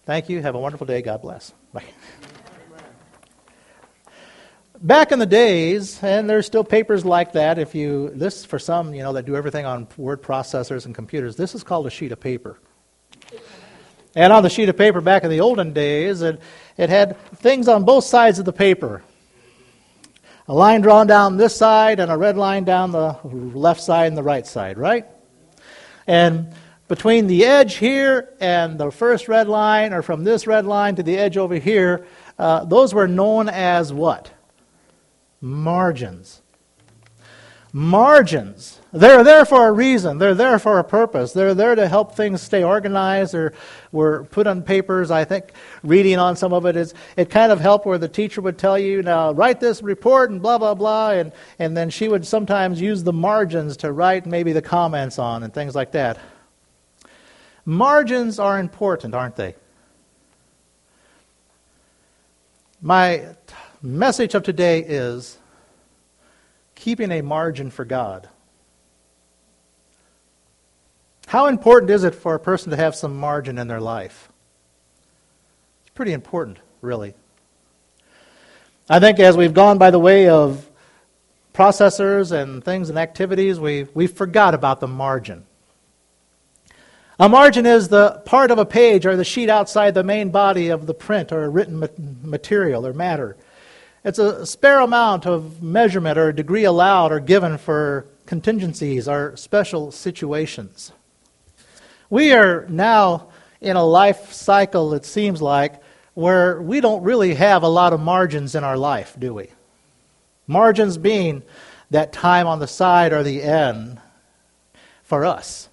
Thank you. Have a wonderful day. God bless. Bye. Back in the days, and there's still papers like that, this for some, that do everything on word processors and computers, this is called a sheet of paper. And on the sheet of paper back in the olden days, it had things on both sides of the paper. A line drawn down this side and a red line down the left side and the right side, right? And between the edge here and the first red line, or from this red line to the edge over here, those were known as what? Margins. Margins. They're there for a reason. They're there for a purpose. They're there to help things stay organized or were put on papers. I think reading on some of it kind of helped where the teacher would tell you, now write this report and blah, blah, blah. And then she would sometimes use the margins to write maybe the comments on and things like that. Margins are important, aren't they? My message of today is keeping a margin for God. How important is it for a person to have some margin in their life? It's pretty important, really. I think as we've gone by the way of processors and things and activities, we forgot about the margin. A margin is the part of a page or the sheet outside the main body of the print or written material or matter. It's a spare amount of measurement or degree allowed or given for contingencies or special situations. We are now in a life cycle, it seems like, where we don't really have a lot of margins in our life, do we? Margins being that time on the side or the end for us.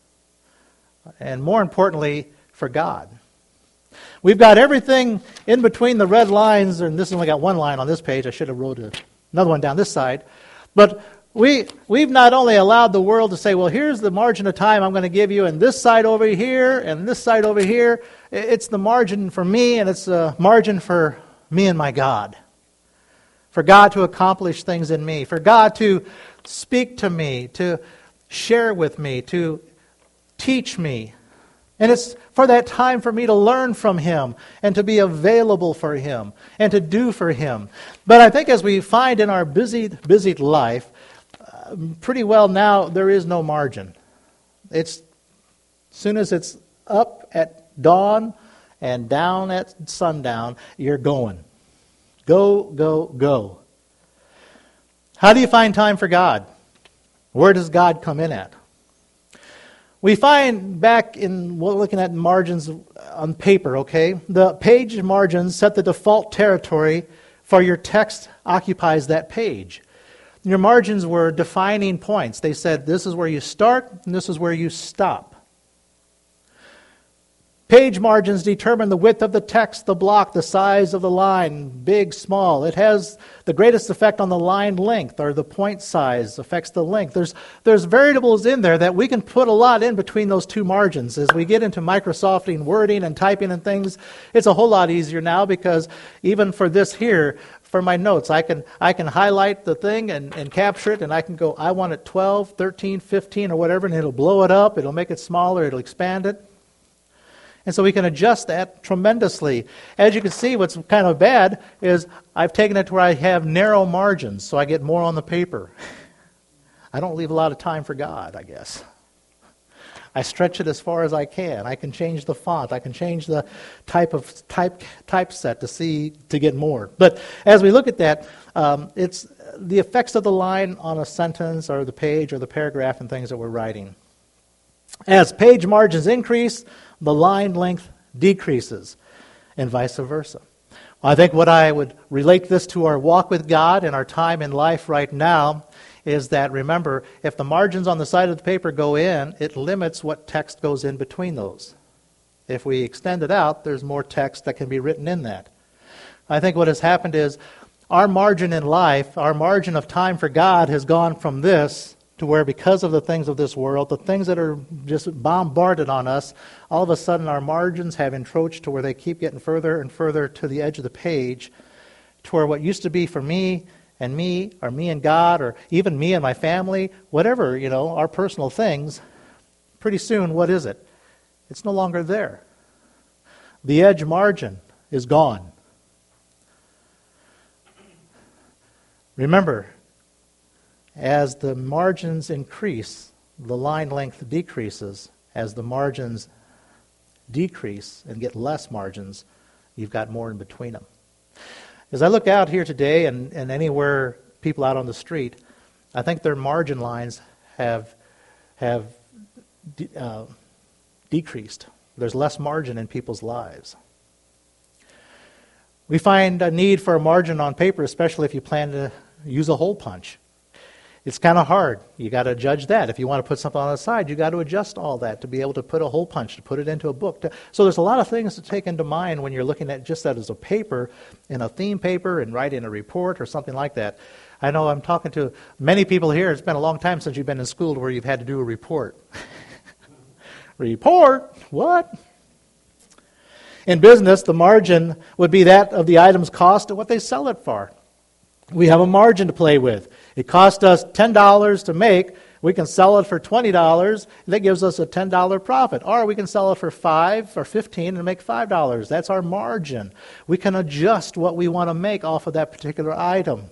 And more importantly, for God. We've got everything in between the red lines, and this has only got one line on this page. I should have wrote another one down this side. But we've not only allowed the world to say, well, here's the margin of time I'm going to give you, and this side over here, and this side over here. It's the margin for me, and it's the margin for me and my God. For God to accomplish things in me. For God to speak to me, to share with me, to teach me. And it's for that time for me to learn from Him and to be available for Him and to do for Him. But I think as we find in our busy life, pretty well now there is no margin. It's as soon as it's up at dawn and down at sundown, you're going. Go, go, go. How do you find time for God? Where does God come in at? We find back in looking at margins on paper, okay? The page margins set the default territory for your text occupies that page. Your margins were defining points. They said this is where you start and this is where you stop. Page margins determine the width of the text, the block, the size of the line, big, small. It has the greatest effect on the line length, or the point size affects the length. There's variables in there that we can put a lot in between those two margins. As we get into Microsofting, wording, and typing and things, it's a whole lot easier now because even for this here, for my notes, I can highlight the thing and capture it, and I can go, I want it 12, 13, 15, or whatever, and it'll blow it up, it'll make it smaller, it'll expand it. And so we can adjust that tremendously. As you can see, what's kind of bad is I've taken it to where I have narrow margins, so I get more on the paper. I don't leave a lot of time for God, I guess. I stretch it as far as I can. I can change the font. I can change the typeset to get more. But as we look at that, it's the effects of the line on a sentence or the page or the paragraph and things that we're writing. As page margins increase, the line length decreases, and vice versa. I think what I would relate this to our walk with God and our time in life right now is that, remember, if the margins on the side of the paper go in, it limits what text goes in between those. If we extend it out, there's more text that can be written in that. I think what has happened is our margin in life, our margin of time for God has gone from this to where, because of the things of this world, the things that are just bombarded on us, all of a sudden our margins have encroached to where they keep getting further and further to the edge of the page, to where what used to be for me and me, or me and God, or even me and my family, whatever, our personal things, pretty soon, what is it? It's no longer there. The edge margin is gone. Remember, as the margins increase, the line length decreases. As the margins decrease and get less margins, you've got more in between them. As I look out here today and anywhere people out on the street, I think their margin lines have decreased. There's less margin in people's lives. We find a need for a margin on paper, especially if you plan to use a hole punch. It's kind of hard. You got to judge that. If you want to put something on the side, you got to adjust all that to be able to put a hole punch, to put it into a book. So there's a lot of things to take into mind when you're looking at just that as a paper, in a theme paper, and writing a report or something like that. I know I'm talking to many people here. It's been a long time since you've been in school where you've had to do a report. Report? What? In business, the margin would be that of the item's cost and what they sell it for. We have a margin to play with. It cost us $10 to make. We can sell it for $20. That gives us a $10 profit. Or we can sell it for $5 or $15 and make $5. That's our margin. We can adjust what we want to make off of that particular item.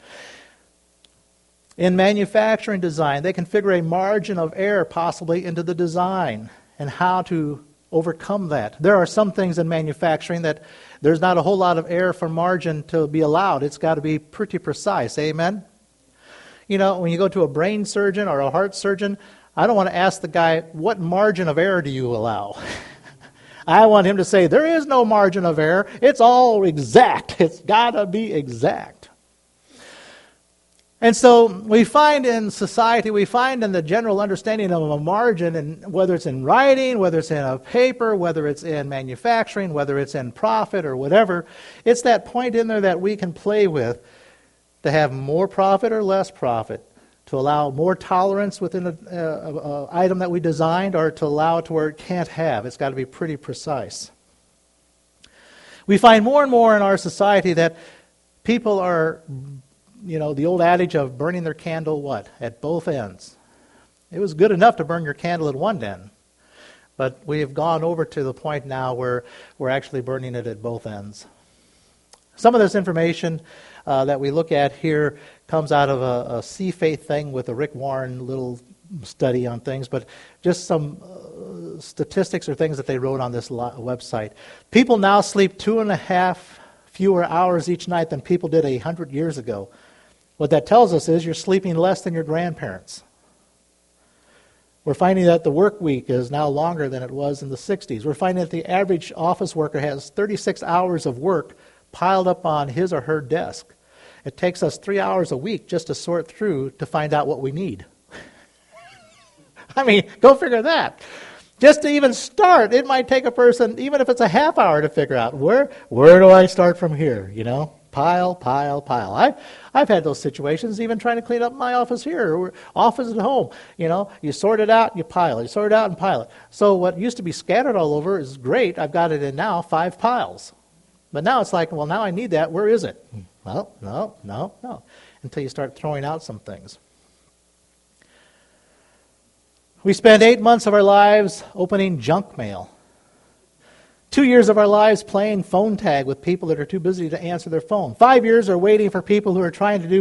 In manufacturing design, they can figure a margin of error possibly into the design and how to overcome that. There are some things in manufacturing that there's not a whole lot of error for margin to be allowed. It's got to be pretty precise. Amen? You know, when you go to a brain surgeon or a heart surgeon, I don't want to ask the guy, what margin of error do you allow? I want him to say, there is no margin of error. It's all exact. It's got to be exact. And so we find in society, we find in the general understanding of a margin, and whether it's in writing, whether it's in a paper, whether it's in manufacturing, whether it's in profit or whatever, it's that point in there that we can play with to have more profit or less profit, to allow more tolerance within an item that we designed, or to allow it to where it can't have. It's got to be pretty precise. We find more and more in our society that people are, you know, the old adage of burning their candle, what? At both ends. It was good enough to burn your candle at one end, but we have gone over to the point now where we're actually burning it at both ends. Some of this information that we look at here comes out of a See Faith thing with a Rick Warren little study on things, but just some statistics or things that they wrote on this website. People now sleep 2.5 fewer hours each night than people did 100 years ago. What that tells us is you're sleeping less than your grandparents. We're finding that the work week is now longer than it was in the 60s. We're finding that the average office worker has 36 hours of work piled up on his or her desk. It takes us 3 hours a week just to sort through to find out what we need. I mean, go figure that. Just to even start, it might take a person, even if it's a half hour, to figure out where do I start from here, you know? Pile. I've had those situations, even trying to clean up my office here, or office at home. You know, you sort it out, you pile it. You sort it out and pile it. So what used to be scattered all over is great. I've got it in now 5 piles. But now it's like, well, now I need that. Where is it? Well, no. Until you start throwing out some things. We spend 8 months of our lives opening junk mail. 2 years of our lives playing phone tag with people that are too busy to answer their phone. 5 years are waiting for people who are trying to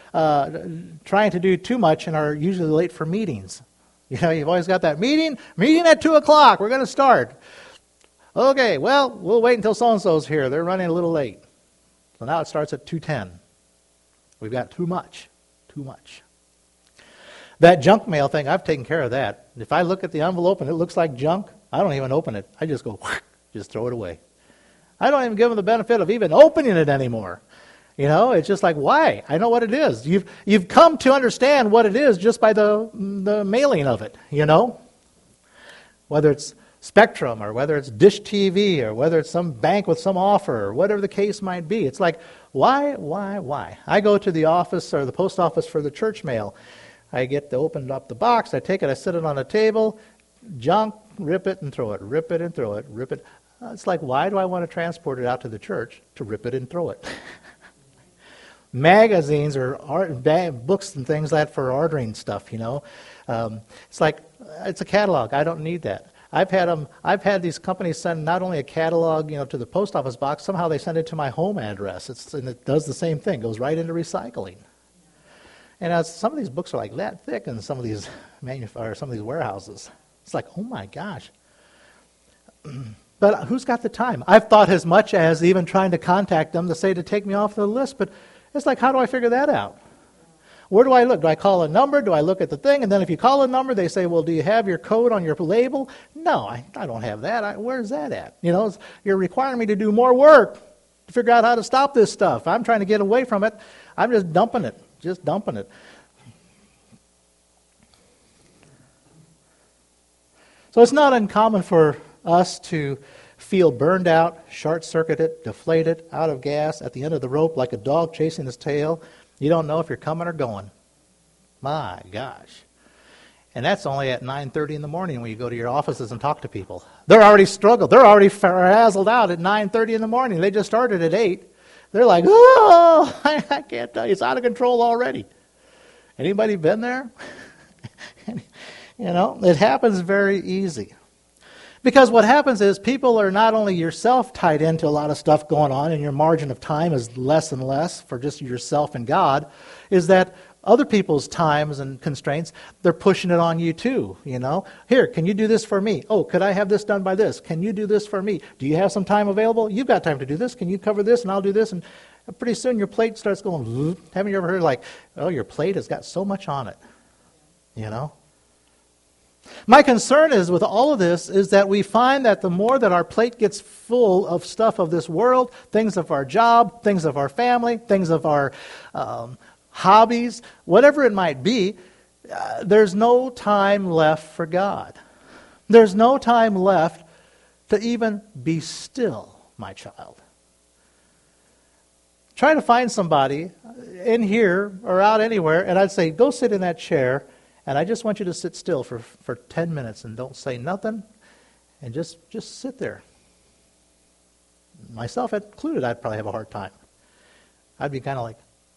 do too much and are usually late for meetings. You know, you've always got that meeting at 2 o'clock. We're going to start. Okay, well, we'll wait until so-and-so's here. They're running a little late. So now it starts at 2:10. We've got too much. That junk mail thing, I've taken care of that. If I look at the envelope and it looks like junk, I don't even open it. I just go, just throw it away. I don't even give them the benefit of even opening it anymore. You know, it's just like, why? I know what it is. You've come to understand what it is just by the mailing of it, you know? Whether it's Spectrum, or whether it's Dish TV, or whether it's some bank with some offer, or whatever the case might be. It's like, why? I go to the office or the post office for the church mail. I get to open up the box, I take it, I sit it on a table, junk, rip it and throw it, rip it and throw it, rip it. It's like, why do I want to transport it out to the church to rip it and throw it? Magazines or books and things like that for ordering stuff, you know. It's like, it's a catalog. I don't need that. I've had these companies send not only a catalog, to the post office box, somehow they send it to my home address. And it does the same thing, goes right into recycling. And some of these books are like that thick in some of these warehouses. It's like, oh my gosh. But who's got the time? I've thought as much as even trying to contact them to take me off the list, but it's like, how do I figure that out? Where do I look? Do I call a number? Do I look at the thing? And then if you call a number, they say, well, do you have your code on your label? No, I don't have that. Where's that at? You're requiring me to do more work to figure out how to stop this stuff. I'm trying to get away from it. I'm just dumping it. So it's not uncommon for us to feel burned out, short-circuited, deflated, out of gas, at the end of the rope like a dog chasing his tail. You don't know if you're coming or going. My gosh. And that's only at 9:30 in the morning when you go to your offices and talk to people. They're already struggled. They're already frazzled out at 9:30 in the morning. They just started at 8. They're like, oh, I can't tell you. It's out of control already. Anybody been there? It happens very easy. Because what happens is people are not only yourself tied into a lot of stuff going on, and your margin of time is less and less for just yourself and God, is that other people's times and constraints, they're pushing it on you too, Here, can you do this for me? Oh, could I have this done by this? Can you do this for me? Do you have some time available? You've got time to do this. Can you cover this and I'll do this? And pretty soon your plate starts going, whoop. Haven't you ever heard your plate has got so much on it, My concern is with all of this is that we find that the more that our plate gets full of stuff of this world, things of our job, things of our family, things of our hobbies, whatever it might be, there's no time left for God. There's no time left to even be still, my child. Try to find somebody in here or out anywhere, and I'd say, go sit in that chair, and I just want you to sit still for 10 minutes and don't say nothing, and just sit there. Myself included, I'd probably have a hard time. I'd be kind of like,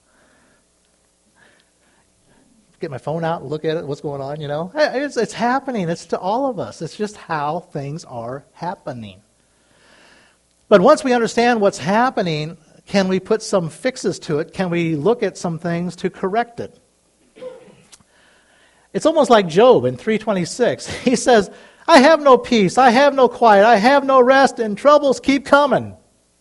get my phone out and look at it, what's going on, It's happening. It's to all of us. It's just how things are happening. But once we understand what's happening, can we put some fixes to it? Can we look at some things to correct it? It's almost like Job in 3:26. He says, I have no peace, I have no quiet, I have no rest, and troubles keep coming.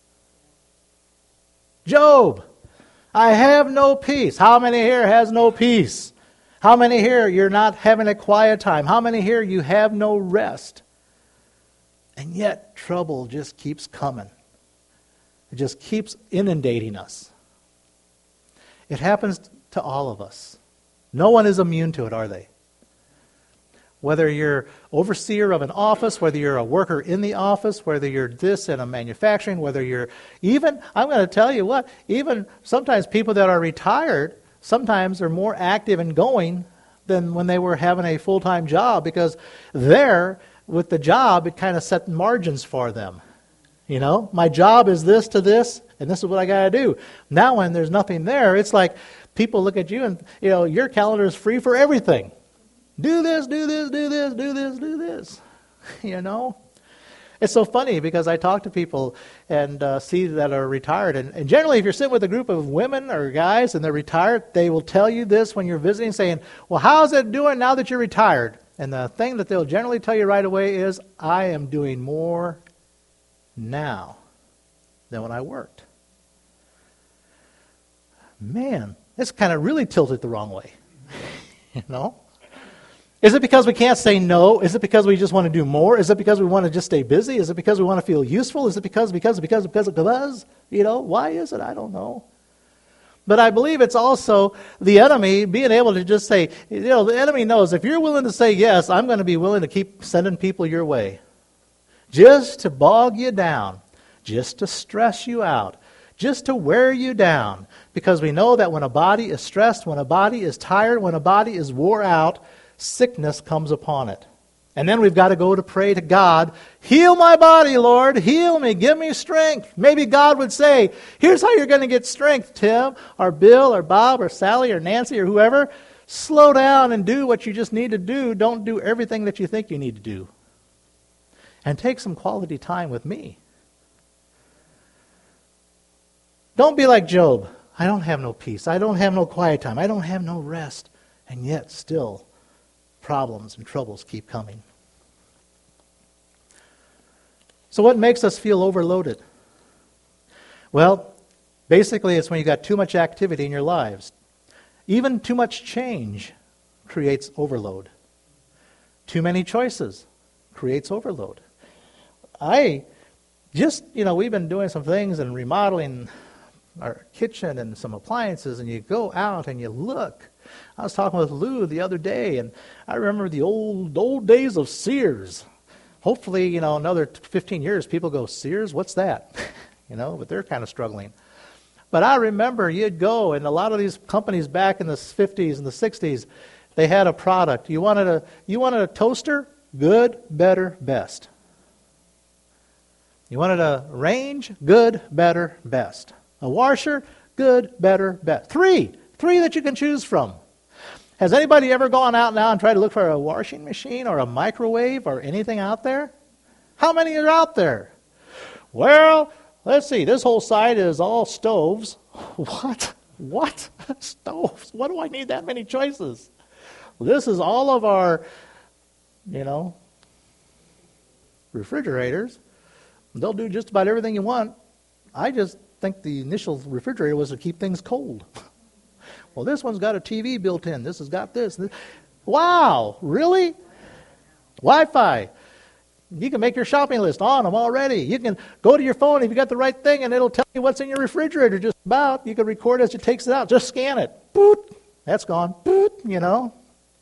Job, I have no peace. How many here has no peace? How many here you're not having a quiet time? How many here you have no rest? And yet trouble just keeps coming. It just keeps inundating us. It happens to all of us. No one is immune to it, are they? Whether you're overseer of an office, whether you're a worker in the office, whether you're this in a manufacturing, whether you're even, I'm going to tell you what, even sometimes people that are retired sometimes are more active and going than when they were having a full-time job, because there, with the job, it kind of set margins for them. My job is this to this, and this is what I got to do. Now when there's nothing there, it's like people look at you and, your calendar is free for everything. Do this, do this, do this, do this, do this. It's so funny because I talk to people and see that are retired. And generally, if you're sitting with a group of women or guys and they're retired, they will tell you this when you're visiting, saying, well, how's it doing now that you're retired? And the thing that they'll generally tell you right away is, I am doing more now than when I worked. Man, it's kind of really tilted the wrong way. Is it because we can't say no? Is it because we just want to do more? Is it because we want to just stay busy? Is it because we want to feel useful? Is it because? Why is it? I don't know. But I believe it's also the enemy being able to just say, the enemy knows if you're willing to say yes, I'm going to be willing to keep sending people your way. Just to bog you down, just to stress you out, just to wear you down. Because we know that when a body is stressed, when a body is tired, when a body is wore out, sickness comes upon it. And then we've got to go to pray to God, heal my body, Lord, heal me, give me strength. Maybe God would say, here's how you're going to get strength, Tim, or Bill, or Bob, or Sally, or Nancy, or whoever. Slow down and do what you just need to do. Don't do everything that you think you need to do. and take some quality time with me. Don't be like Job. I don't have no peace. I don't have no quiet time. I don't have no rest. And yet still problems and troubles keep coming. So what makes us feel overloaded? Well, basically it's when you got too much activity in your lives. Even too much change creates overload. Too many choices creates overload. We've been doing some things and remodeling our kitchen and some appliances, and you go out and you look. I was talking with Lou the other day, and I remember the old days of Sears. Hopefully, another 15 years, people go, Sears, what's that? But they're kind of struggling. But I remember you'd go, and a lot of these companies back in the 50s and the 60s, they had a product. You wanted a toaster? Good, better, best. You wanted a range? Good, better, best. A washer? Good, better, best. Three that you can choose from. Has anybody ever gone out now and tried to look for a washing machine or a microwave or anything out there? How many are out there? Well, let's see. This whole side is all stoves. What? Stoves? What do I need that many choices? This is all of our, refrigerators. They'll do just about everything you want. I just think the initial refrigerator was to keep things cold. Well, this one's got a TV built in. This has got this. Wow, really? Wi-Fi. You can make your shopping list on them already. You can go to your phone if you got the right thing, and it'll tell you what's in your refrigerator just about. You can record as it takes it out. Just scan it. Boot. That's gone. Boot,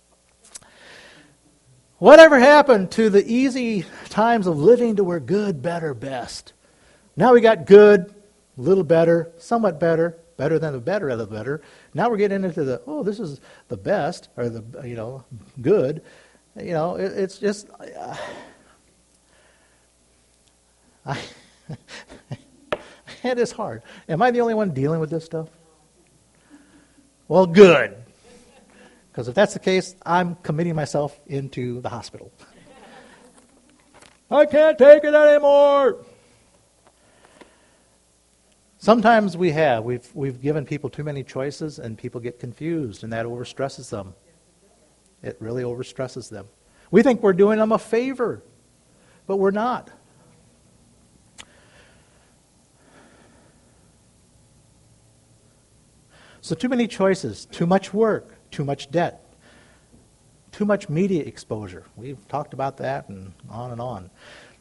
Whatever happened to the easy times of living to where good, better, best? Now we got good, a little better, somewhat better, better than the better of the better. Now we're getting into this is the best, or the, good. It's just, it is hard. Am I the only one dealing with this stuff? Well, good. Because if that's the case, I'm committing myself into the hospital. I can't take it anymore. Sometimes we've given people too many choices, and people get confused, and that overstresses them. It really overstresses them. We think we're doing them a favor, but we're not. So too many choices, too much work, too much debt, too much media exposure. We've talked about that and on and on.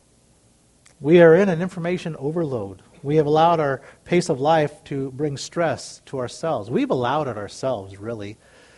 We are in an information overload. We have allowed our pace of life to bring stress to ourselves. We've allowed it ourselves, really.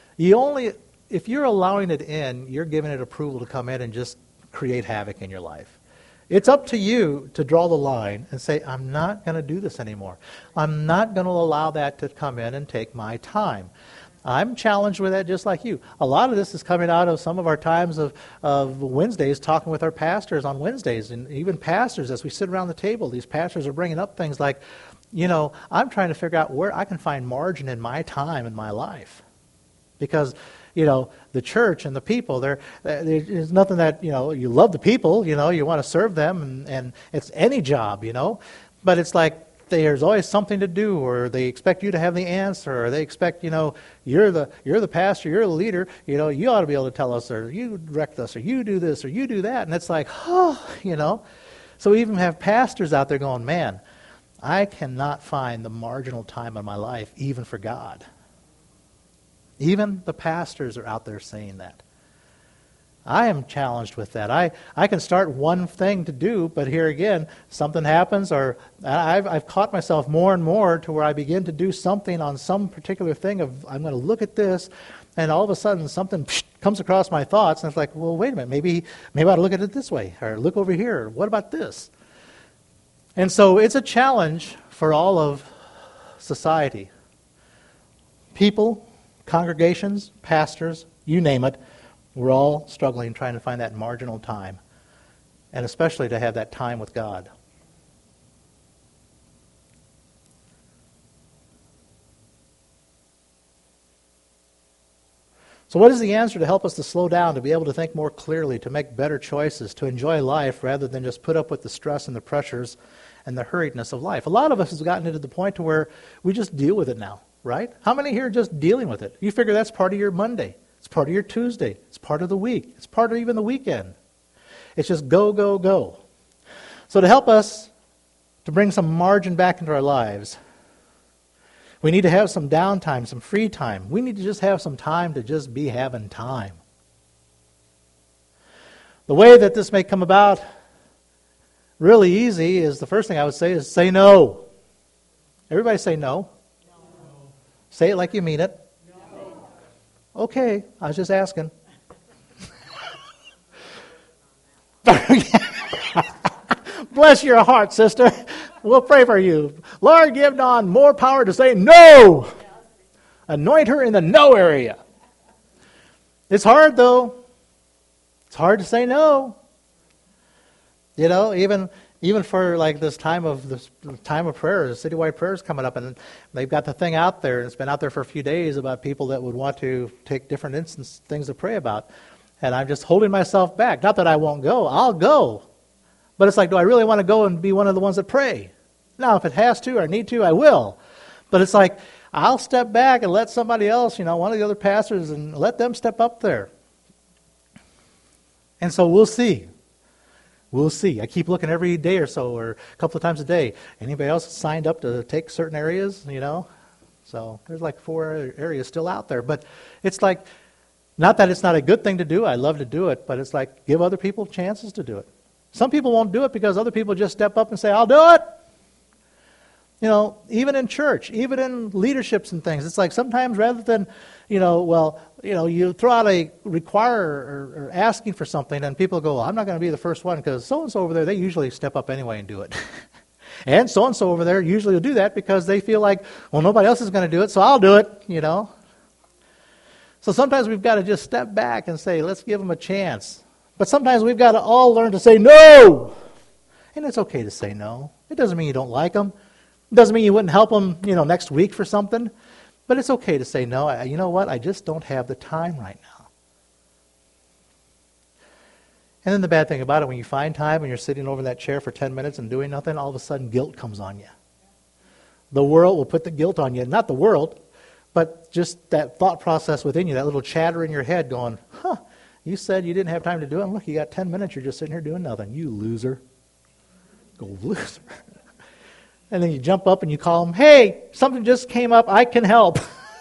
If you're allowing it in, you're giving it approval to come in and just create havoc in your life. It's up to you to draw the line and say, I'm not going to do this anymore. I'm not going to allow that to come in and take my time. I'm challenged with that just like you. A lot of this is coming out of some of our times of Wednesdays, talking with our pastors on Wednesdays. And even pastors, as we sit around the table, these pastors are bringing up things like, I'm trying to figure out where I can find margin in my time in my life. Because, the church and the people, there's nothing that, you love the people, you want to serve them, and it's any job, But it's like, there's always something to do, or they expect you to have the answer, or they expect, you're the pastor, you're the leader, you ought to be able to tell us, or you direct us, or you do this, or you do that. And it's like, So we even have pastors out there going, man, I cannot find the marginal time in my life, even for God. Even the pastors are out there saying that. I am challenged with that. I can start one thing to do, but here again, something happens, or I've caught myself more and more to where I begin to do something on some particular thing of, I'm going to look at this, and all of a sudden something comes across my thoughts, and it's like, well, wait a minute, maybe I ought to look at it this way, or look over here, or what about this? And so it's a challenge for all of society. People, congregations, pastors, you name it, we're all struggling trying to find that marginal time, and especially to have that time with God. So what is the answer to help us to slow down, to be able to think more clearly, to make better choices, to enjoy life rather than just put up with the stress and the pressures and the hurriedness of life? A lot of us has gotten into the point to where we just deal with it now, right? How many here are just dealing with it? You figure that's part of your Monday. It's part of your Tuesday. It's part of the week. It's part of even the weekend. It's just go, go, go. So to help us to bring some margin back into our lives, we need to have some downtime, some free time. We need to just have some time to just be having time. The way that this may come about really easy is, the first thing I would say is say no. Everybody say no. No. Say it like you mean it. No. Okay, I was just asking. Bless your heart, sister. We'll pray for you. Lord, give Dawn more power to say no. Anoint her in the no area. It's hard, though. It's hard to say no. You know, even for like this time of prayer, the citywide prayer is coming up, and they've got the thing out there, and it's been out there for a few days about people that would want to take different things to pray about. And I'm just holding myself back. Not that I won't go. I'll go. But it's like, do I really want to go and be one of the ones that pray? Now, if it has to or need to, I will. But it's like, I'll step back and let somebody else, one of the other pastors, and let them step up there. And so we'll see. We'll see. I keep looking every day or so, or a couple of times a day. Anybody else signed up to take certain areas, So there's like 4 areas still out there. But it's like, not that it's not a good thing to do. I love to do it. But it's like, give other people chances to do it. Some people won't do it because other people just step up and say, I'll do it. Even in church, even in leaderships and things, it's like sometimes rather than, you throw out a require or asking for something, and people go, well, I'm not going to be the first one because so-and-so over there, they usually step up anyway and do it. And so-and-so over there usually will do that because they feel like, well, nobody else is going to do it, so I'll do it, So sometimes we've got to just step back and say, let's give them a chance. But sometimes we've got to all learn to say no. And it's okay to say no. It doesn't mean you don't like them. It doesn't mean you wouldn't help them, next week for something. But it's okay to say no. You know what? I just don't have the time right now. And then the bad thing about it, when you find time and you're sitting over in that chair for 10 minutes and doing nothing, all of a sudden guilt comes on you. The world will put the guilt on you. Not the world, but just that thought process within you, that little chatter in your head going, you said you didn't have time to do it. And look, you got 10 minutes. You're just sitting here doing nothing. You loser. Go loser. And then you jump up and you call them, hey, something just came up. I can help.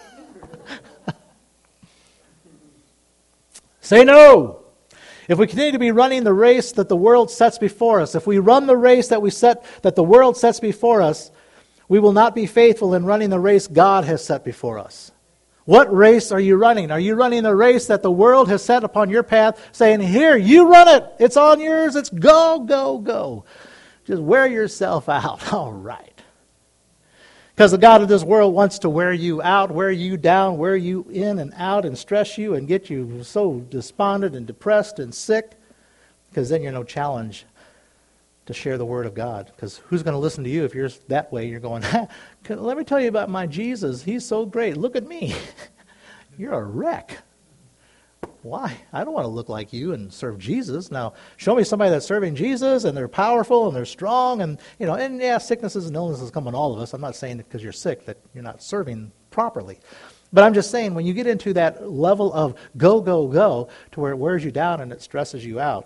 Say no. If we continue to be running the race that the world sets before us, if we run the race that the world sets before us, we will not be faithful in running the race God has set before us. What race are you running? Are you running the race that the world has set upon your path, saying, here, you run it. It's on yours. It's go, go, go. Just wear yourself out. All right. Because the God of this world wants to wear you out, wear you down, wear you in and out, and stress you and get you so despondent and depressed and sick, because then you're no challenge to share the Word of God. Because who's going to listen to you if you're that way? You're going, let me tell you about my Jesus. He's so great. Look at me. You're a wreck. Why? I don't want to look like you and serve Jesus. Now, show me somebody that's serving Jesus and they're powerful and they're strong and, sicknesses and illnesses come on all of us. I'm not saying that because you're sick that you're not serving properly. But I'm just saying when you get into that level of go, go, go to where it wears you down and it stresses you out,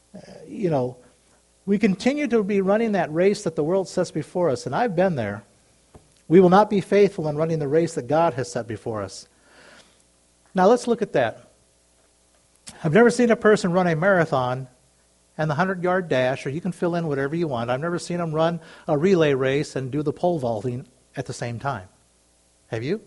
we continue to be running that race that the world sets before us, and I've been there. We will not be faithful in running the race that God has set before us. Now let's look at that. I've never seen a person run a marathon and the 100-yard dash, or you can fill in whatever you want. I've never seen them run a relay race and do the pole vaulting at the same time. Have you?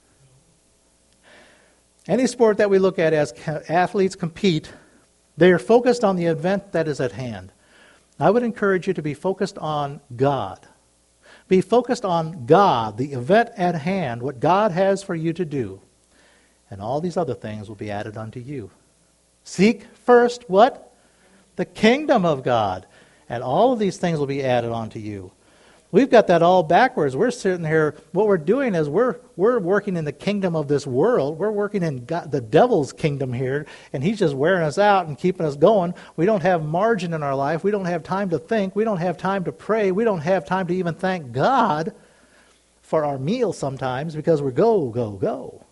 Any sport that we look at as athletes compete, they are focused on the event that is at hand. I would encourage you to be focused on God. Be focused on God, the event at hand, what God has for you to do. And all these other things will be added unto you. Seek first what? The kingdom of God. And all of these things will be added onto you. We've got that all backwards. We're sitting here, what we're doing is we're working in the kingdom of this world. We're working in God, the devil's kingdom here, and he's just wearing us out and keeping us going. We don't have margin in our life. We don't have time to think. We don't have time to pray. We don't have time to even thank God for our meal sometimes because we're go, go, go.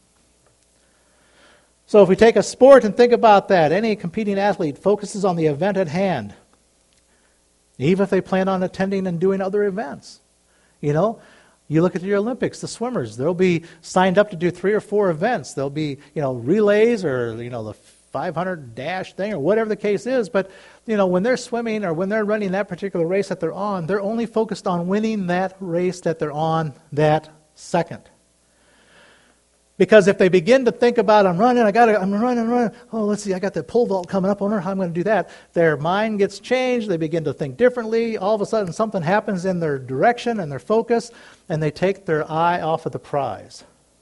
So if we take a sport and think about that, any competing athlete focuses on the event at hand, even if they plan on attending and doing other events. You know, you look at the Olympics, the swimmers, they'll be signed up to do 3 or 4 events. There'll be, relays or, the 500 dash thing or whatever the case is. But, when they're swimming or when they're running that particular race that they're on, they're only focused on winning that race that they're on that second. Because if they begin to think about, I'm running. Oh, let's see, I got that pole vault coming up. I wonder how I'm going to do that. Their mind gets changed. They begin to think differently. All of a sudden, something happens in their direction and their focus, and they take their eye off of the prize.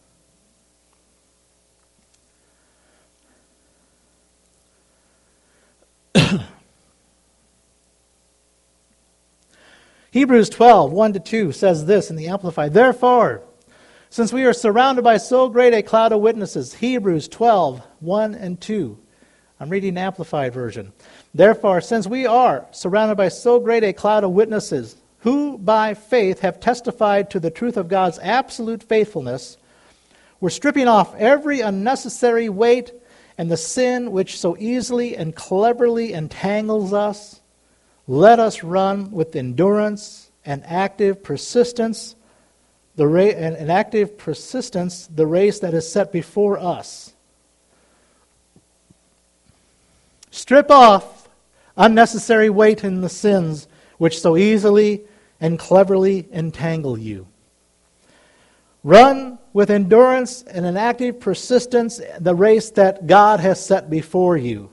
Hebrews 12, 1-2 says this in the Amplified. Therefore, since we are surrounded by so great a cloud of witnesses, Hebrews 12, 1 and 2. I'm reading the Amplified version. Therefore, since we are surrounded by so great a cloud of witnesses, who by faith have testified to the truth of God's absolute faithfulness, we're stripping off every unnecessary weight and the sin which so easily and cleverly entangles us. Let us run with endurance and active persistence the race that is set before us. Strip off unnecessary weight and the sins which so easily and cleverly entangle you. Run with endurance and an active persistence the race that God has set before you.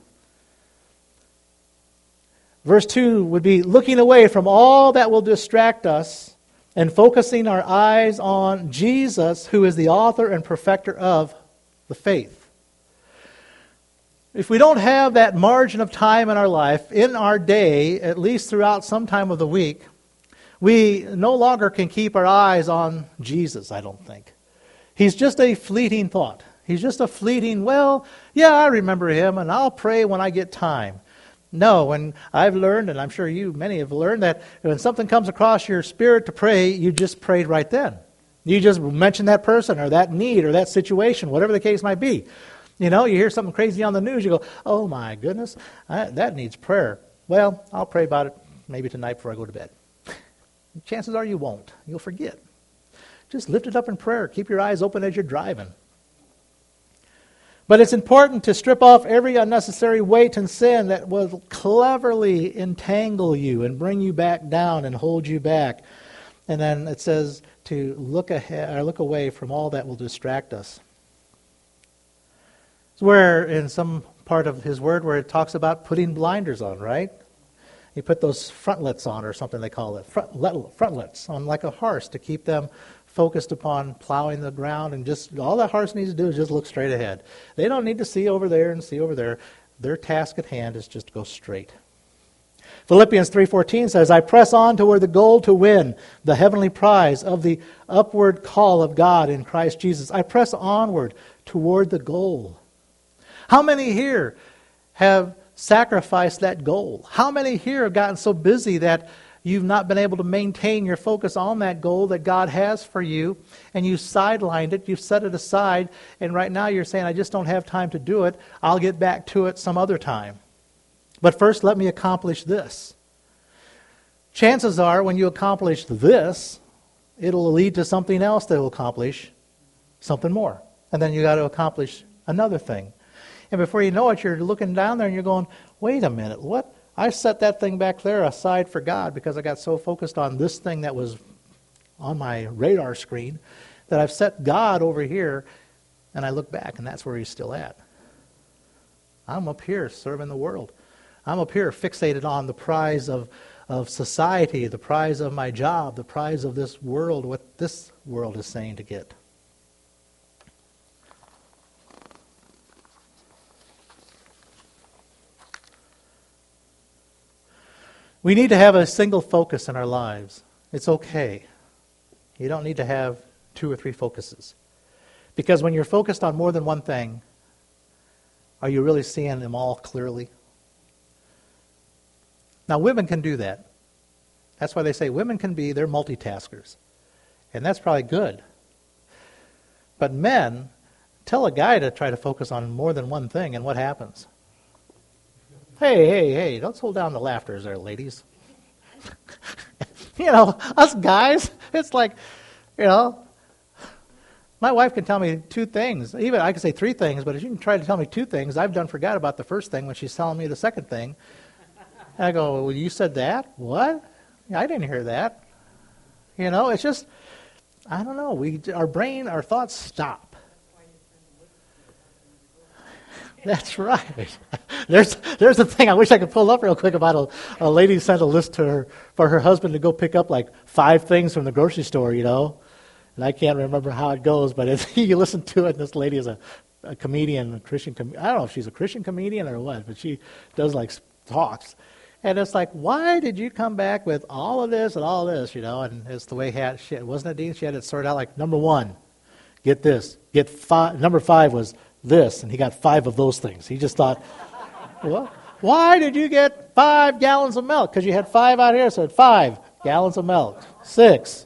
Verse 2 would be looking away from all that will distract us and focusing our eyes on Jesus, who is the author and perfecter of the faith. If we don't have that margin of time in our life, in our day, at least throughout some time of the week, we no longer can keep our eyes on Jesus, I don't think. He's just a fleeting thought. He's just a fleeting, I remember him, and I'll pray when I get time. No, and I've learned, and I'm sure many have learned, that when something comes across your spirit to pray, you just prayed right then. You just mention that person or that need or that situation, whatever the case might be. You hear something crazy on the news, you go, oh my goodness, that needs prayer. Well, I'll pray about it maybe tonight before I go to bed. Chances are you won't. You'll forget. Just lift it up in prayer. Keep your eyes open as you're driving. But it's important to strip off every unnecessary weight and sin that will cleverly entangle you and bring you back down and hold you back. And then it says to look ahead or look away from all that will distract us. It's where in some part of his word where it talks about putting blinders on, right? You put those frontlets on or something they call it, frontlets on like a horse to keep them focused upon plowing the ground, and just all that horse needs to do is just look straight ahead. They don't need to see over there and see over there. Their task at hand is just to go straight. Philippians 3:14 says, I press on toward the goal to win the heavenly prize of the upward call of God in Christ Jesus. I press onward toward the goal. How many here have sacrificed that goal? How many here have gotten so busy that you've not been able to maintain your focus on that goal that God has for you, and you sidelined it, you've set it aside, and right now you're saying, I just don't have time to do it. I'll get back to it some other time. But first, let me accomplish this. Chances are, when you accomplish this, it'll lead to something else that will accomplish something more. And then you got to accomplish another thing. And before you know it, you're looking down there and you're going, wait a minute, what? I set that thing back there aside for God because I got so focused on this thing that was on my radar screen that I've set God over here, and I look back and that's where he's still at. I'm up here serving the world. I'm up here fixated on the prize of society, the prize of my job, the prize of this world, what this world is saying to get. We need to have a single focus in our lives. It's okay. You don't need to have 2 or 3 focuses. Because when you're focused on more than one thing, are you really seeing them all clearly? Now, women can do that. That's why they say women they're multitaskers. And that's probably good. But men, tell a guy to try to focus on more than one thing, and what happens? Hey, let's hold down the laughters there, ladies. Us guys, it's like, my wife can tell me 2 things. Even I can say 3 things, but if you can try to tell me 2 things, I've forgot about the first thing when she's telling me the second thing. And I go, well, you said that? What? I didn't hear that. It's just, I don't know. Our thoughts stop. That's right. There's a thing I wish I could pull up real quick about a lady sent a list for her husband to go pick up like 5 things from the grocery store, And I can't remember how it goes, but you listen to it, and this lady is a comedian, a Christian I don't know if she's a Christian comedian or what, but she does like talks. And it's like, why did you come back with all of this and all this, And it's the way wasn't it, Dean? She had it sorted out like, number 1, get this. Get 5. Number 5 was this, and he got 5 of those things. He just thought, well, why did you get 5 gallons of milk? Because you had 5 out here, so 5 gallons of milk. 6,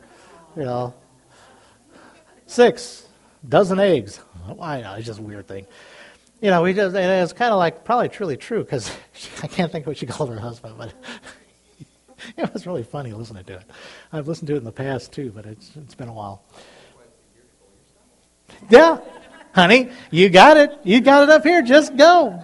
6 dozen eggs. I know, it's just a weird thing. And it's kind of like probably truly true, because I can't think of what she called her husband, but it was really funny listening to it. I've listened to it in the past too, but it's been a while. Yeah, honey, you got it. You got it up here. Just go.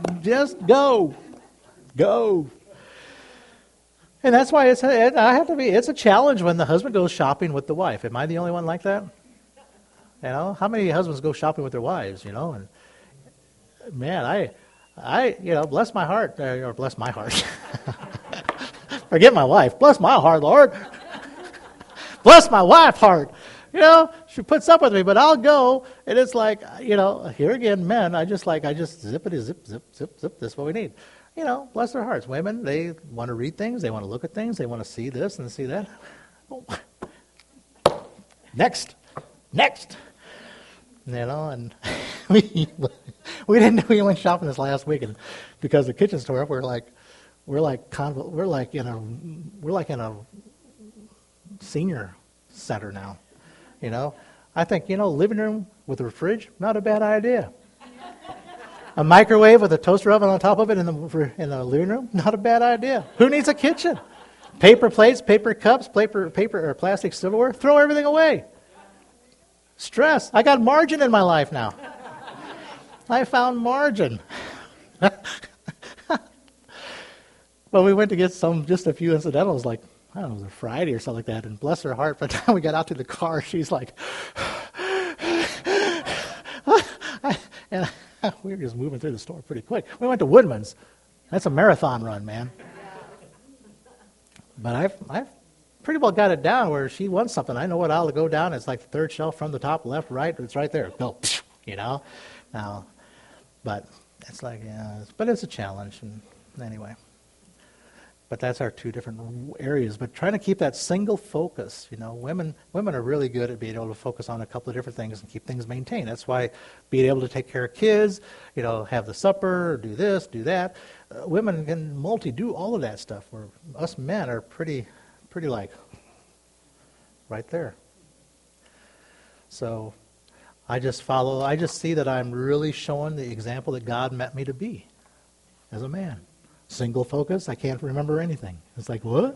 Go. And that's why it's a challenge when the husband goes shopping with the wife. Am I the only one like that? How many husbands go shopping with their wives, And man, I bless my heart, or bless my heart. Forget my wife. Bless my heart, Lord. Bless my wife's heart. She puts up with me, but I'll go, and it's like, here again, men, I just zippity zip. This is what we need. Bless their hearts. Women, they want to read things, they want to look at things, they want to see this and see that. Oh. Next. And we went shopping this last week, and because the kitchen store, we're like in a senior center now. I think living room with a fridge, not a bad idea. A microwave with a toaster oven on top of it in the living room, not a bad idea. Who needs a kitchen? Paper plates, paper cups, paper or plastic silverware, throw everything away. Stress. I got margin in my life now. I found margin. But we went to get just a few incidentals, like, I don't know, it was a Friday or something like that, and bless her heart, by the time we got out to the car, she's like, and we were just moving through the store pretty quick. We went to Woodman's. That's a marathon run, man. But I've pretty well got it down where she wants something. I know what aisle to go down. It's like the 3rd shelf from the top, left, right. It's right there. Go, Now, but it's like, but it's a challenge. And anyway. But that's our 2 different areas. But trying to keep that single focus, women are really good at being able to focus on a couple of different things and keep things maintained. That's why being able to take care of kids, have the supper, do this, do that. Women can do all of that stuff, where us men are pretty like right there. So I just see that I'm really showing the example that God meant me to be as a man. Single focus, I can't remember anything. It's like, what?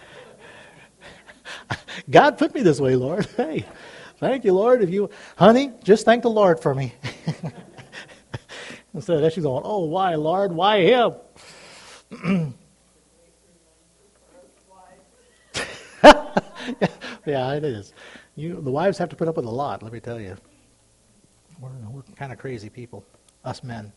God put me this way, Lord. Hey, thank you, Lord. Honey, just thank the Lord for me. Instead of that, she's going, oh, why, Lord? Why him? Yeah, it is. The wives have to put up with a lot, let me tell you. We're kind of crazy people, us men.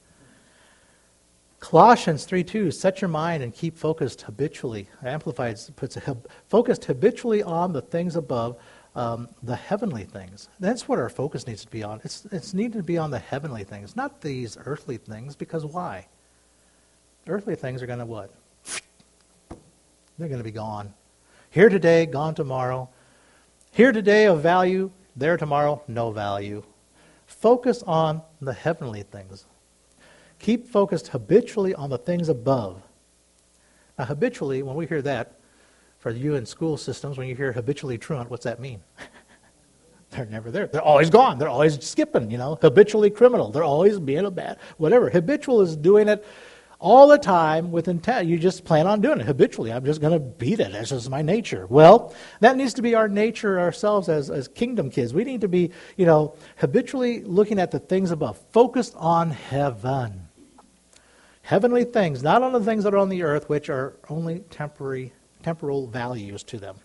Colossians 3:2, set your mind and keep focused habitually. Amplified puts focused habitually on the things above, the heavenly things. That's what our focus needs to be on. It's needed to be on the heavenly things, not these earthly things, because why? Earthly things are going to what? They're going to be gone. Here today, gone tomorrow. Here today of value, there tomorrow, no value. Focus on the heavenly things. Keep focused habitually on the things above. Now, habitually, when we hear that, for you in school systems, when you hear habitually truant, what's that mean? They're never there. They're always gone. They're always skipping, habitually criminal. They're always being a bad, whatever. Habitual is doing it all the time with intent. You just plan on doing it habitually. I'm just going to beat it. That's just my nature. Well, that needs to be our nature ourselves as kingdom kids. We need to be, habitually looking at the things above, focused on heaven. Heavenly things, not on the things that are on the earth, which are only temporal values to them.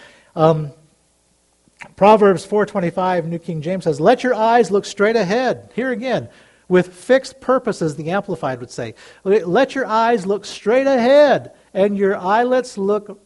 Proverbs 4:25, New King James says, "Let your eyes look straight ahead." Here again, with fixed purposes, the Amplified would say. Let your eyes look straight ahead, and your eyelets look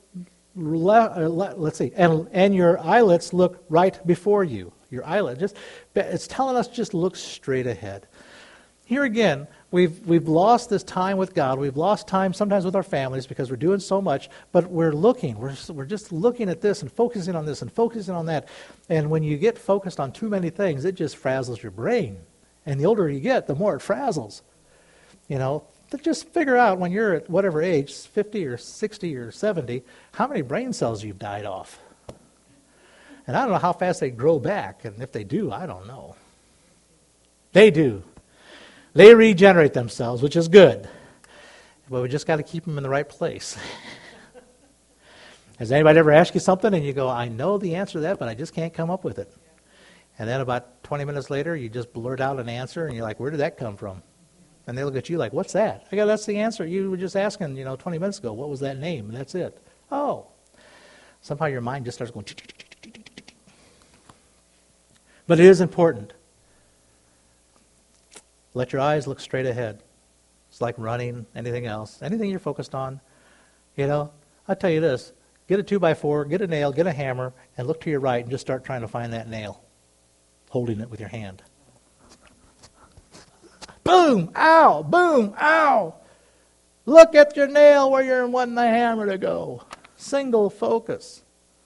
and your eyelets look right before you. Your eyelid, it's telling us just look straight ahead. Here again, we've lost this time with God. We've lost time sometimes with our families because we're doing so much, but we're looking. We're just looking at this and focusing on this and focusing on that. And when you get focused on too many things, it just frazzles your brain. And the older you get, the more it frazzles. Just figure out when you're at whatever age, 50 or 60 or 70, how many brain cells you've died off. And I don't know how fast they grow back. And if they do, I don't know. They do. They regenerate themselves, which is good. But we just got to keep them in the right place. Has anybody ever asked you something and you go, I know the answer to that, but I just can't come up with it? And then about 20 minutes later, you just blurt out an answer, and you're like, where did that come from? And they look at you like, what's that? I go, that's the answer. You were just asking, 20 minutes ago, what was that name? And that's it. Oh. Somehow your mind just starts going. But it is important. Let your eyes look straight ahead. It's like running, anything else. Anything you're focused on. I'll tell you this. Get a 2x4, get a nail, get a hammer, and look to your right and just start trying to find that nail. Holding it with your hand. Boom! Ow! Boom! Ow! Look at your nail where you're wanting the hammer to go. Single focus.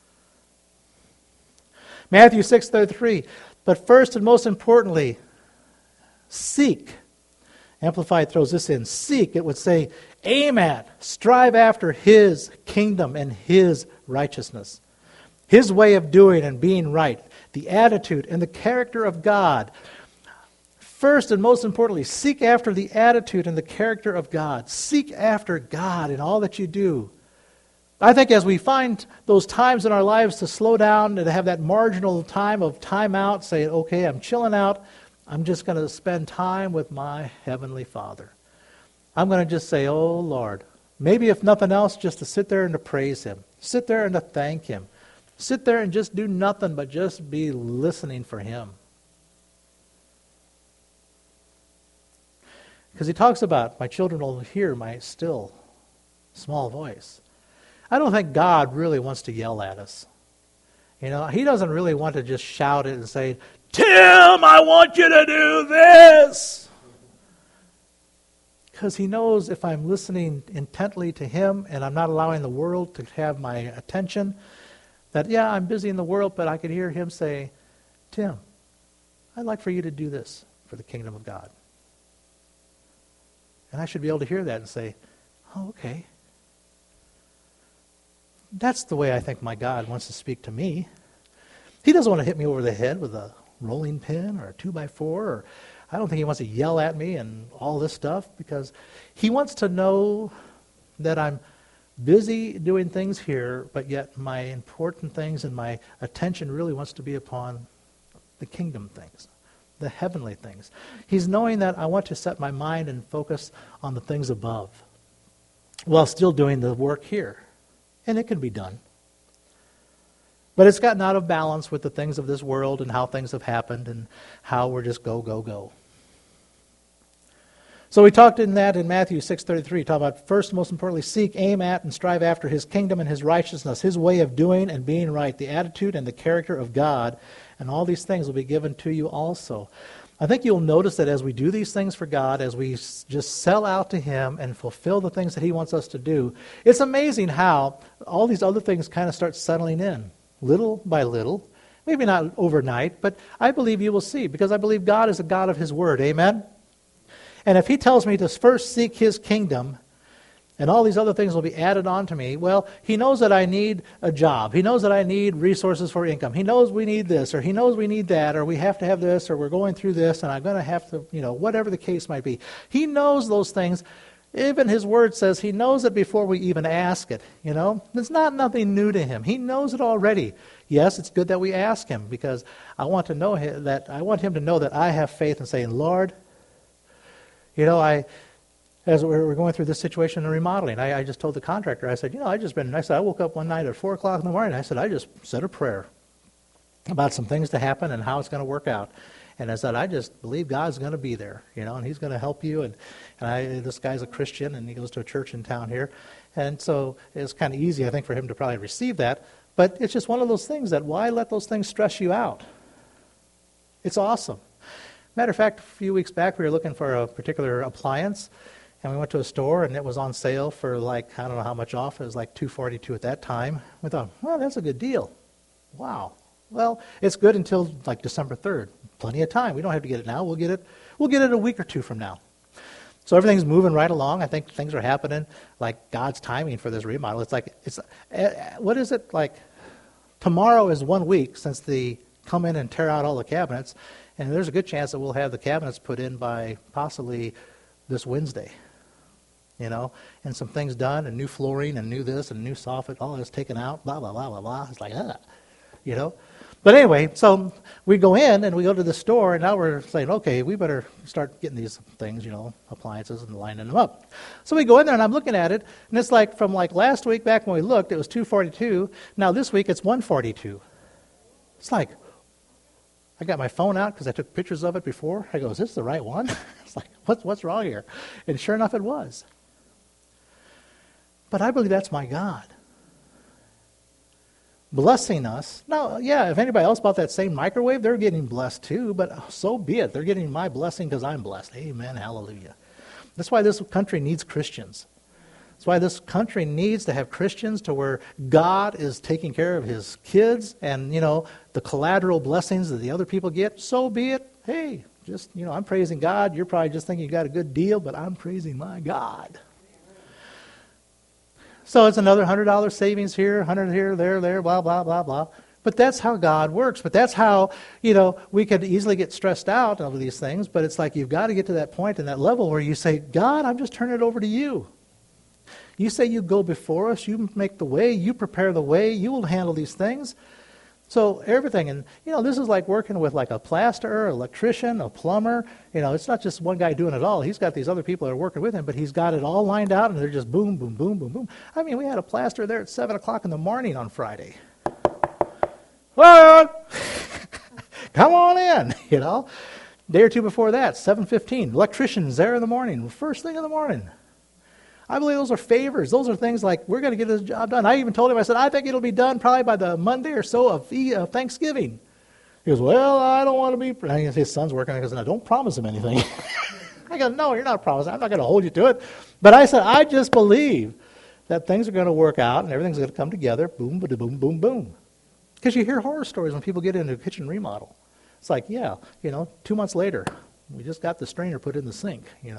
Matthew 6:33. But first and most importantly, seek. Amplified throws this in. Seek, it would say, aim at, strive after His kingdom and His righteousness. His way of doing and being right. The attitude and the character of God. First and most importantly, seek after the attitude and the character of God. Seek after God in all that you do. I think as we find those times in our lives to slow down and to have that marginal time of time out, say, okay, I'm chilling out. I'm just going to spend time with my Heavenly Father. I'm going to just say, oh, Lord. Maybe if nothing else, just to sit there and to praise Him. Sit there and to thank Him. Sit there and just do nothing but just be listening for Him. Because He talks about, my children will hear my still, small voice. I don't think God really wants to yell at us. He doesn't really want to just shout it and say, Tim, I want you to do this. Because He knows if I'm listening intently to Him and I'm not allowing the world to have my attention, that, yeah, I'm busy in the world, but I could hear Him say, Tim, I'd like for you to do this for the kingdom of God. And I should be able to hear that and say, oh, okay. That's the way I think my God wants to speak to me. He doesn't want to hit me over the head with a rolling pin or a 2x4, or I don't think He wants to yell at me and all this stuff, because He wants to know that I'm busy doing things here, but yet my important things and my attention really wants to be upon the kingdom things, the heavenly things. He's knowing that I want to set my mind and focus on the things above while still doing the work here. And it can be done. But it's gotten out of balance with the things of this world and how things have happened and how we're just go, go, go. So we talked in that in Matthew 6:33, talk about first, most importantly, seek, aim at, and strive after His kingdom and His righteousness, His way of doing and being right, the attitude and the character of God, and all these things will be given to you also. I think you'll notice that as we do these things for God, as we just sell out to Him and fulfill the things that He wants us to do, it's amazing how all these other things kind of start settling in, little by little. Maybe not overnight, but I believe you will see, because I believe God is a God of His Word. Amen? And if He tells me to first seek His kingdom, and all these other things will be added on to me, well, He knows that I need a job. He knows that I need resources for income. He knows we need this, or He knows we need that, or we have to have this, or we're going through this, and I'm going to have to, whatever the case might be. He knows those things. Even His Word says He knows it before we even ask it, It's not nothing new to Him. He knows it already. Yes, it's good that we ask Him, because I want Him to know that I have faith in saying, Lord, as we're going through this situation in remodeling, I just told the contractor, I said, I woke up one night at 4 o'clock in the morning, I said, I just said a prayer about some things to happen and how it's going to work out. And I said, I just believe God's going to be there, and He's going to help you. And this guy's a Christian, and he goes to a church in town here. And so it's kind of easy, I think, for him to probably receive that. But it's just one of those things that why let those things stress you out? It's awesome. Matter of fact, a few weeks back, we were looking for a particular appliance. And we went to a store, and it was on sale for I don't know how much off. It was like $242 at that time. We thought, well, that's a good deal. Wow. Well, it's good until December 3rd. Plenty of time. We don't have to get it now. We'll get it a week or two from now. So everything's moving right along. I think things are happening like God's timing for this remodel. What is it like? Tomorrow is 1 week since they come in and tear out all the cabinets, and there's a good chance that we'll have the cabinets put in by possibly this Wednesday. And some things done, and new flooring, and new this, and new soffit, all this taken out, blah, blah, blah, blah, blah. It's like, But anyway, so we go in, and we go to the store, and now we're saying, okay, we better start getting these things, appliances, and lining them up. So we go in there, and I'm looking at it, and it's from last week back when we looked, it was $242. Now this week, it's $142. It's like, I got my phone out because I took pictures of it before. I go, is this the right one? It's like, what's wrong here? And sure enough, it was. But I believe that's my God blessing us. Now, yeah, if anybody else bought that same microwave, they're getting blessed too, but so be it. They're getting my blessing because I'm blessed. Amen, hallelujah. That's why this country needs Christians. That's why this country needs to have Christians to where God is taking care of His kids and, the collateral blessings that the other people get. So be it. Hey, just, I'm praising God. You're probably just thinking you got a good deal, but I'm praising my God. So it's another $100 savings here, $100 here, there, blah, blah, blah, blah. But that's how God works. But that's how, we could easily get stressed out over these things. But it's like you've got to get to that point and that level where you say, God, I'm just turning it over to you. You say you go before us, you make the way, you prepare the way, you will handle these things. So everything, and this is like working with a plasterer, electrician, a plumber. It's not just one guy doing it all. He's got these other people that are working with him, but he's got it all lined out, and they're just boom, boom, boom, boom, boom. I mean, we had a plasterer there at 7 o'clock in the morning on Friday. What? Come on in, Day or two before that, 7:15. Electrician's there in the morning, first thing in the morning. I believe those are favors. Those are things like, we're going to get this job done. I even told him, I said, I think it'll be done probably by the Monday or so of Thanksgiving. He goes, well, I don't want to be. His son's working. I goes, no, don't promise him anything. I go, no, you're not promising. I'm not going to hold you to it. But I said, I just believe that things are going to work out and everything's going to come together. Boom, ba boom, boom, boom. Because you hear horror stories when people get into a kitchen remodel. It's like, 2 months later, we just got the strainer put in the sink,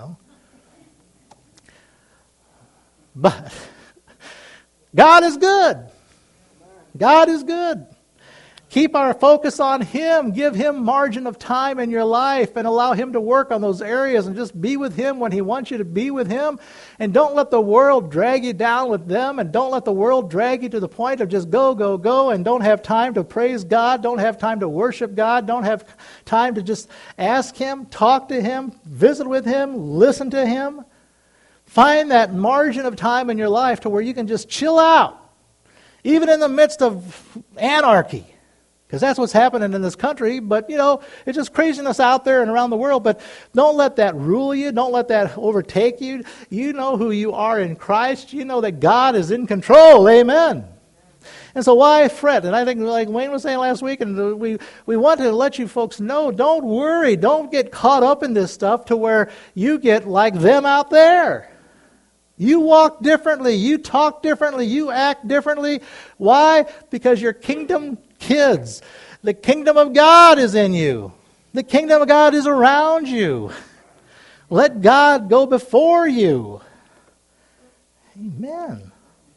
But God is good. God is good. Keep our focus on Him. Give Him margin of time in your life and allow Him to work on those areas and just be with Him when He wants you to be with Him. And don't let the world drag you down with them, and don't let the world drag you to the point of just go, go, go, and don't have time to praise God, don't have time to worship God, don't have time to just ask Him, talk to Him, visit with Him, listen to Him. Find that margin of time in your life to where you can just chill out, even in the midst of anarchy. Because that's what's happening in this country. But, it's just craziness out there and around the world. But don't let that rule you. Don't let that overtake you. You know who you are in Christ. You know that God is in control. Amen. And so why fret? And I think, like Wayne was saying last week, and we want to let you folks know, don't worry. Don't get caught up in this stuff to where you get like them out there. You walk differently. You talk differently. You act differently. Why? Because you're kingdom kids. The kingdom of God is in you. The kingdom of God is around you. Let God go before you. Amen.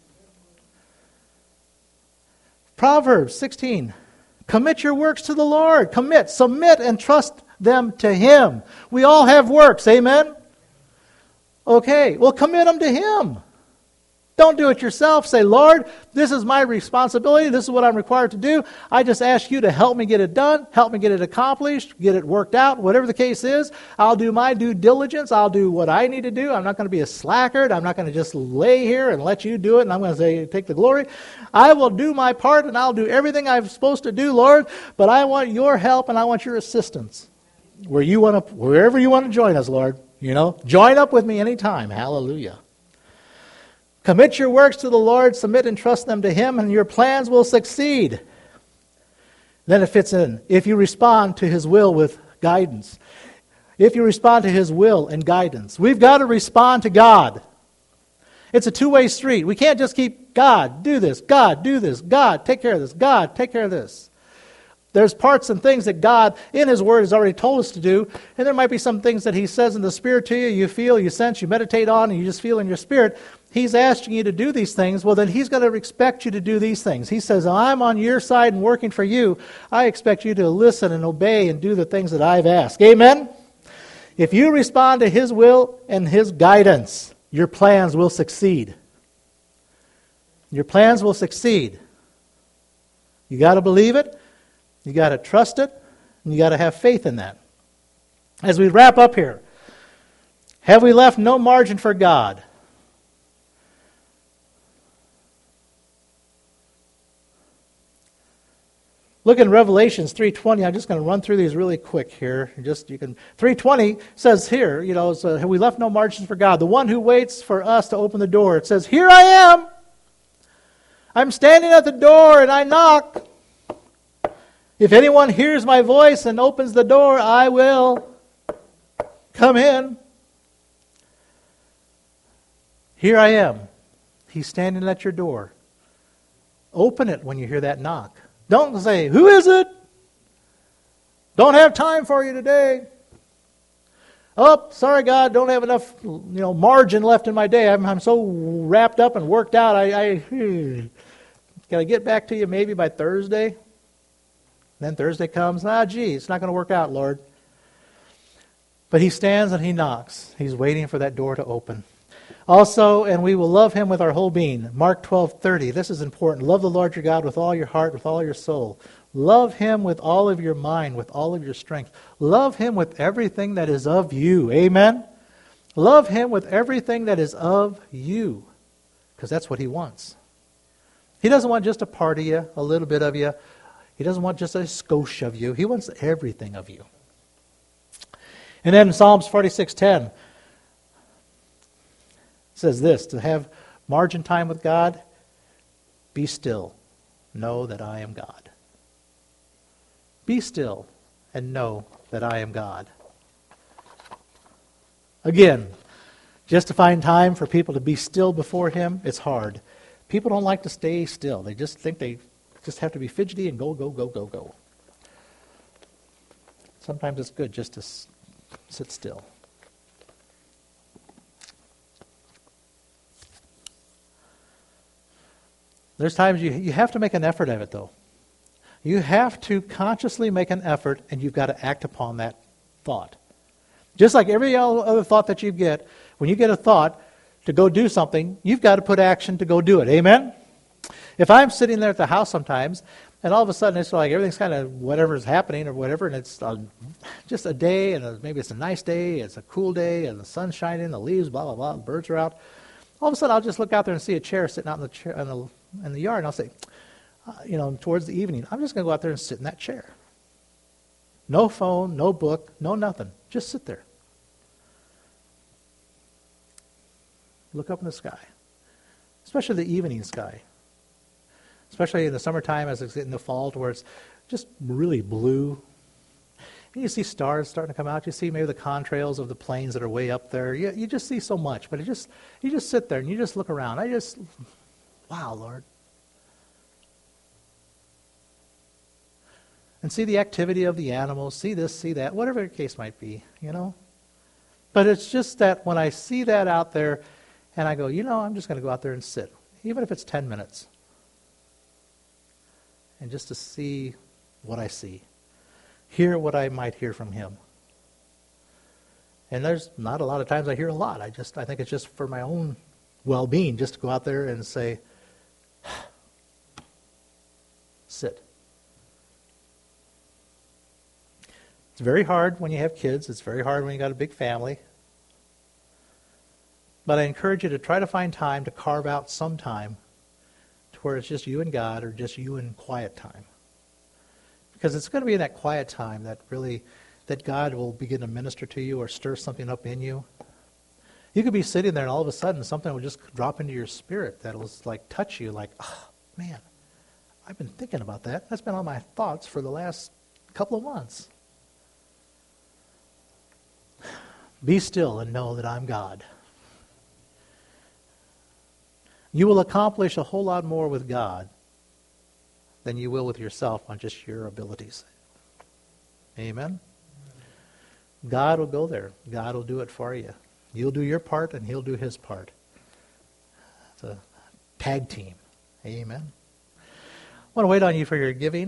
Proverbs 16. Commit your works to the Lord. Commit, submit, and trust them to Him. We all have works. Amen? Okay, well, commit them to Him. Don't do it yourself. Say, Lord, this is my responsibility. This is what I'm required to do. I just ask you to help me get it done, help me get it accomplished, get it worked out, whatever the case is. I'll do my due diligence. I'll do what I need to do. I'm not going to be a slackard. I'm not going to just lay here and let you do it, and I'm going to say, take the glory. I will do my part, and I'll do everything I'm supposed to do, Lord, but I want your help, and I want your assistance. Wherever you want to join us, Lord, join up with me anytime. Hallelujah. Commit your works to the Lord, submit and trust them to Him, and your plans will succeed. Then it fits in. If you respond to His will with guidance. If you respond to His will and guidance. We've got to respond to God. It's a two-way street. We can't just keep, God, do this. God, do this. God, take care of this. God, take care of this. There's parts and things that God, in His Word, has already told us to do, and there might be some things that He says in the Spirit to you, you feel, you sense, you meditate on, and you just feel in your spirit. He's asking you to do these things. Well, then He's going to expect you to do these things. He says, I'm on your side and working for you. I expect you to listen and obey and do the things that I've asked. Amen? If you respond to His will and His guidance, your plans will succeed. Your plans will succeed. You got to believe it. You got to trust it, and you got to have faith in that. As we wrap up here, have we left no margin for God? Look in Revelations 3:20. I'm just going to run through these really quick here. 3:20 says here, have we left no margin for God? The one who waits for us to open the door. It says, here I am. I'm standing at the door and I knock. If anyone hears my voice and opens the door, I will come in. Here I am. He's standing at your door. Open it when you hear that knock. Don't say, who is it? Don't have time for you today. Oh, sorry, God, don't have enough margin left in my day. I'm so wrapped up and worked out. Can I get back to you maybe by Thursday? Then Thursday comes, it's not going to work out, Lord. But He stands and He knocks. He's waiting for that door to open. Also, and we will love Him with our whole being. Mark 12:30. This is important. Love the Lord your God with all your heart, with all your soul. Love Him with all of your mind, with all of your strength. Love Him with everything that is of you. Amen? Love Him with everything that is of you. Because that's what He wants. He doesn't want just a part of you, a little bit of you. He doesn't want just a skosh of you. He wants everything of you. And then Psalms 46:10 says this, to have margin time with God, be still, know that I am God. Be still and know that I am God. Again, just to find time for people to be still before Him, it's hard. People don't like to stay still. They just think they just have to be fidgety and go, go, go, go, go. Sometimes it's good just to sit still. There's times you have to make an effort of it, though. You have to consciously make an effort, and you've got to act upon that thought. Just like every other thought that you get, when you get a thought to go do something, you've got to put action to go do it. Amen? If I'm sitting there at the house sometimes, and all of a sudden it's like everything's kind of whatever's happening or whatever, and it's just a day, and maybe it's a nice day, it's a cool day, and the sun's shining, the leaves, blah, blah, blah, the birds are out. All of a sudden I'll just look out there and see a chair sitting out in the yard, and I'll say, towards the evening, I'm just going to go out there and sit in that chair. No phone, no book, no nothing. Just sit there. Look up in the sky, especially the evening sky. especially in the summertime as it's in the fall to where it's just really blue. And you see stars starting to come out. You see maybe the contrails of the planes that are way up there. You just see so much, but you just sit there and you just look around. Wow, Lord. And see the activity of the animals, see this, see that, whatever the case might be, you know. But it's just that when I see that out there and I go, I'm just going to go out there and sit, even if it's 10 minutes, and just to see what I see, hear what I might hear from him. And there's not a lot of times I hear a lot. I think it's just for my own well-being, just to go out there and say, sit. It's very hard when you have kids. It's very hard when you got a big family. But I encourage you to try to find time to carve out some time to where it's just you and God or just you and quiet time. Because it's going to be in that quiet time that God will begin to minister to you or stir something up in you. You could be sitting there and all of a sudden something will just drop into your spirit that will like touch you like, oh, man, I've been thinking about that. That's been on my thoughts for the last couple of months. Be still and know that I'm God. You will accomplish a whole lot more with God than you will with yourself on just your abilities. Amen? God will go there. God will do it for you. You'll do your part and he'll do his part. It's a tag team. Amen? I want to wait on you for your giving.